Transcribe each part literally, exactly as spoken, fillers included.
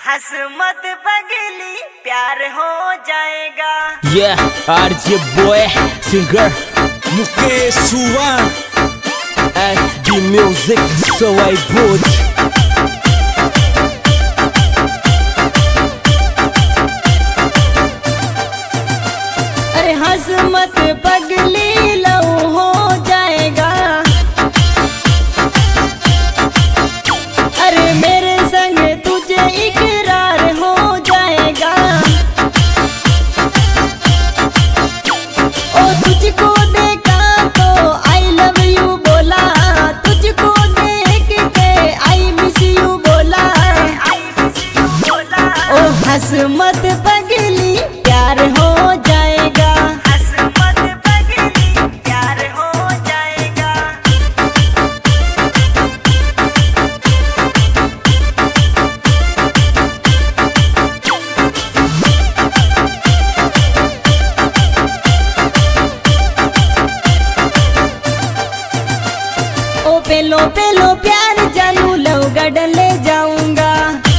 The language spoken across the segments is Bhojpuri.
हंस मत पगली प्यार हो जाएगा। Yeah, RJ by singer Mukesh Suvan S D music Sawai Bhoj. अरे हंस मत पगली लव हो जाएगा। अरे मेरे संग तुझे इकरार हो जाएगा। ओ तुझको देखा तो आई लव यू बोला, तुझको देख के आई मिस यू बोला। ओ हंस मत पगली प्यार हो जाएगा। हंस मत पगली प्यार हो जाएगा। ओ पेलो पेलो प्यार जानू लवगढ़ ले जाऊंगा।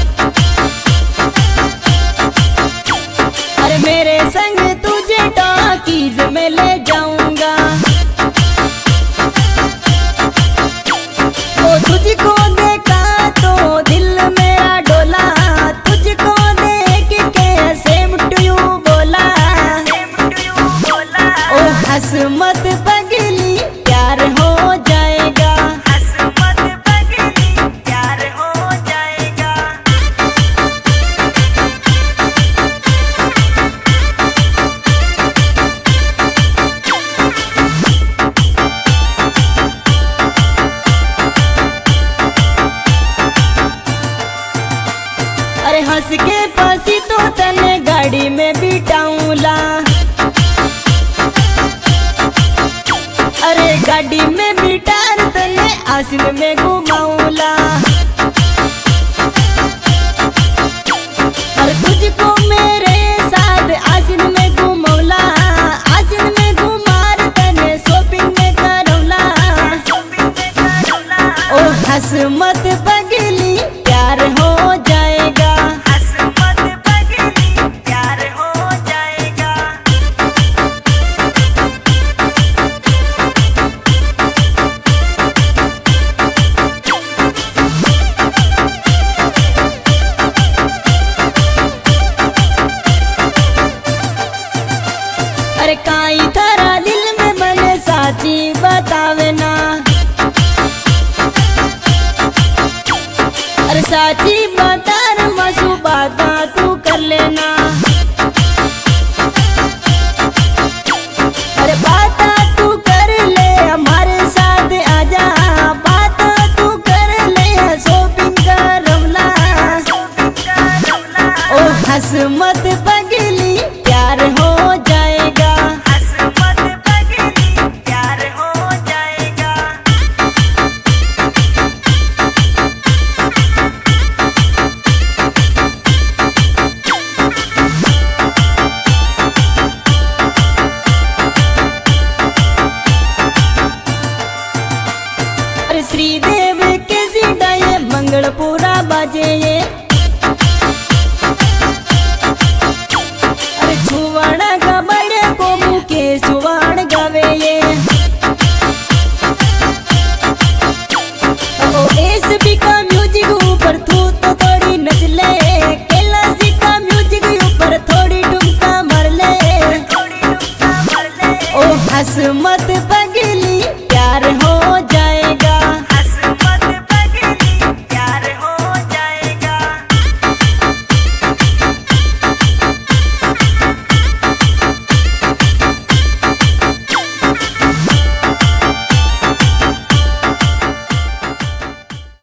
अरे मेरे संग तुझे टॉकीज में ले जाऊंगा। ओ तुझको देखा तो दिल मेरा डोला, तुझको देख के सेम टू यू बोला। ओ हंस मत पगली प्यार हो जाएगा। हंस मत पगली प्यार हो जाएगा। अरे हंस के पासी तो तने गाड़ी में बिठाऊंला। अरे गाड़ी में बिठार तने आसिन में घुमाऊंला। अरे तुझको मेरे साथ आसिन में घुमौला, आसिन में घुमार तने शॉपिंग में करौला। ओ हंस मत पगली प्यार हो जाएगा। हंस मत पगली प्यार हो जाएगा। अरे काई थारा दिल में मने साची बतावे ना। अरे साची बातार मासू बाता तू कर लेना। अरे बाता तू कर ले हमारे साथ आजा, बाता तू कर ले शॉपिंग कर रमला। ओ हंस मत पगली प्यार हो जाएगा। हंस मत पगली प्यार हो जाएगा। अरे श्रीदेव के सीधा ये मंगलपुरा बाजे ये। अरे छुवाड़ा का बड़े को मुके सुवाड़ गावे ये। ओ एसबी का म्यूजिक ऊपर थू तो थोड़ी नच ले, कैलाशी का म्यूजिक ऊपर थोड़ी ठुमका मार ले। ओ हंस मत